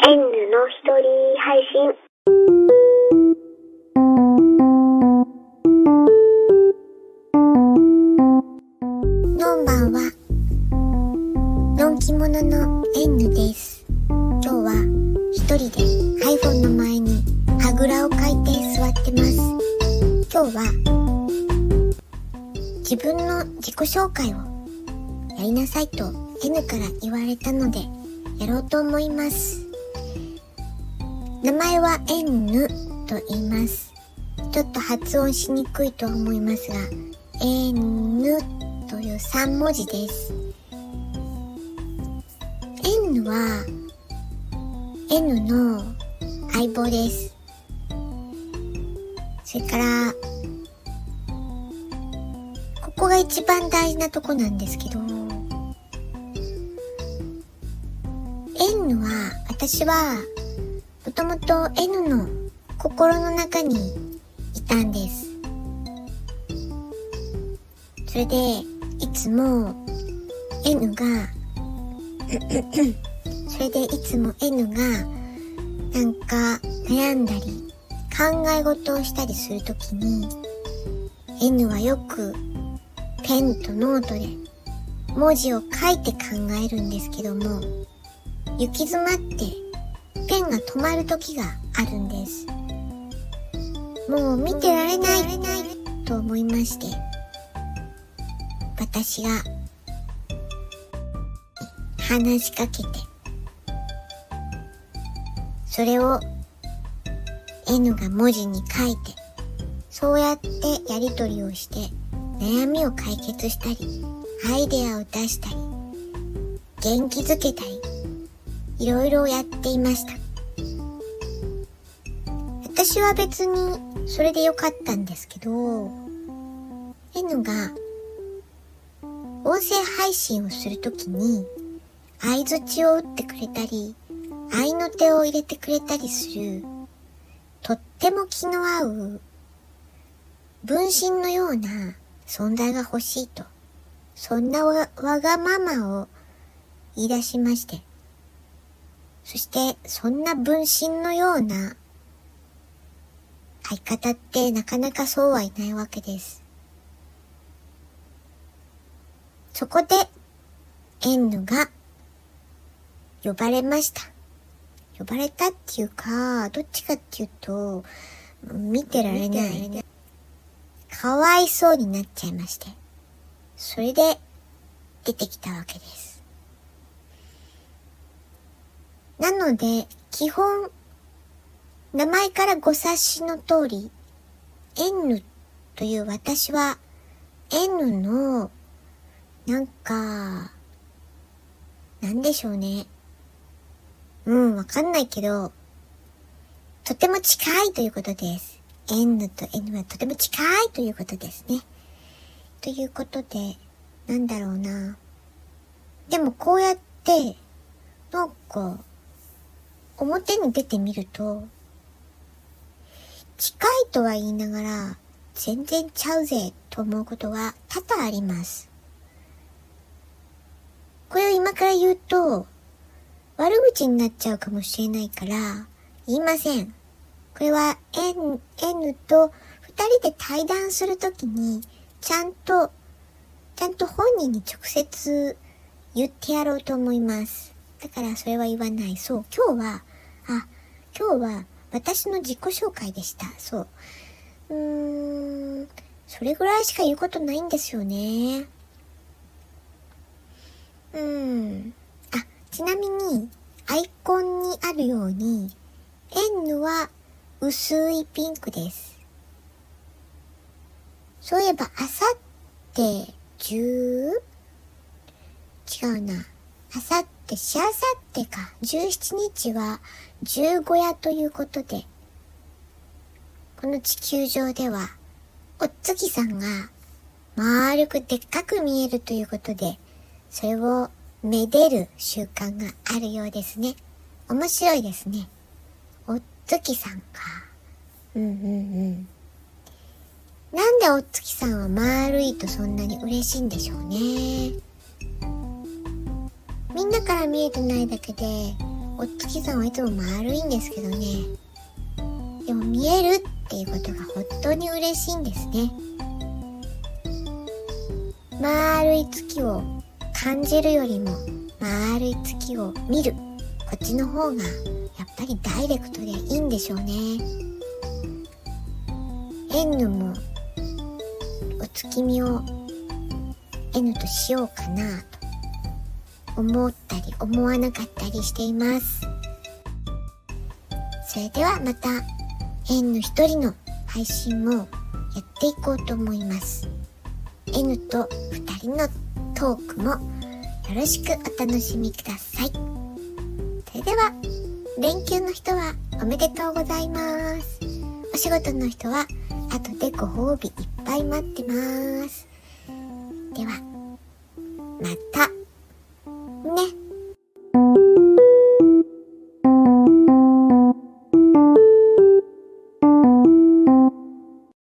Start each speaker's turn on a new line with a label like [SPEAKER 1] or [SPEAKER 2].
[SPEAKER 1] N の一人配信。
[SPEAKER 2] こんばんは。のんき者の N です。今日は一人で iPhone の前にあぐらをかいて座ってます。今日は自分の自己紹介をやりなさいと N から言われたのでやろうと思います。名前は N と言います。ちょっと発音しにくいと思いますが N という3文字です。 N は N の相棒です。それからここが一番大事なとこなんですけど、 N は私はもともと N の心の中にいたんです。それでいつも N がなんか悩んだり考え事をしたりするときに N はよくペンとノートで文字を書いて考えるんですけども、行き詰まってペンが止まる時があるんです。もう見てられないと思いまして、私が話しかけて、それを N が文字に書いて、そうやってやり取りをして悩みを解決したり、アイデアを出したり、元気づけたり、いろいろやっていました。私は別にそれでよかったんですけど、N が音声配信をするときに相槌を打ってくれたり、合いの手を入れてくれたりする、とっても気の合う分身のような存在が欲しいと、そんなわがままを言い出しまして、そしてそんな分身のような相方ってなかなかそうはいないわけです。そこで N が呼ばれました。呼ばれたっていうか、どっちかっていうと見てられない、かわいそうになっちゃいまして、それで出てきたわけです。なので基本名前からご察しの通り N という私は N のなんでしょうね。わかんないけど、とても近いということです。N と N はとても近いということですね。ということで、でもこうやって、表に出てみると、近いとは言いながら、全然ちゃうぜと思うことが多々あります。これを今から言うと、悪口になっちゃうかもしれないから、言いません。これは N と二人で対談するときに、ちゃんと本人に直接言ってやろうと思います。だからそれは言わない。そう、今日は私の自己紹介でした。そう。それぐらいしか言うことないんですよね。ちなみにアイコンにあるように N は薄いピンクです。そういえばあさって17日は十五夜ということで、この地球上ではお月さんが丸くでっかく見えるということで、それをめでる習慣があるようですね。面白いですね。お月さんか。なんでお月さんは丸いとそんなに嬉しいんでしょうね。みんなから見えてないだけでお月さんはいつも丸いんですけどね。でも見えるっていうことが本当に嬉しいんですね。丸い月を感じるよりも丸い月を見る、こっちの方がやっぱりダイレクトでいいんでしょうね。N もお月見を N としようかなと思ったり思わなかったりしています。それではまた N 一人の配信もやっていこうと思います。N と二人のトークもよろしくお楽しみください。それでは連休の人はおめでとうございます。お仕事の人は後でご褒美いっぱい待ってます。ではまたね。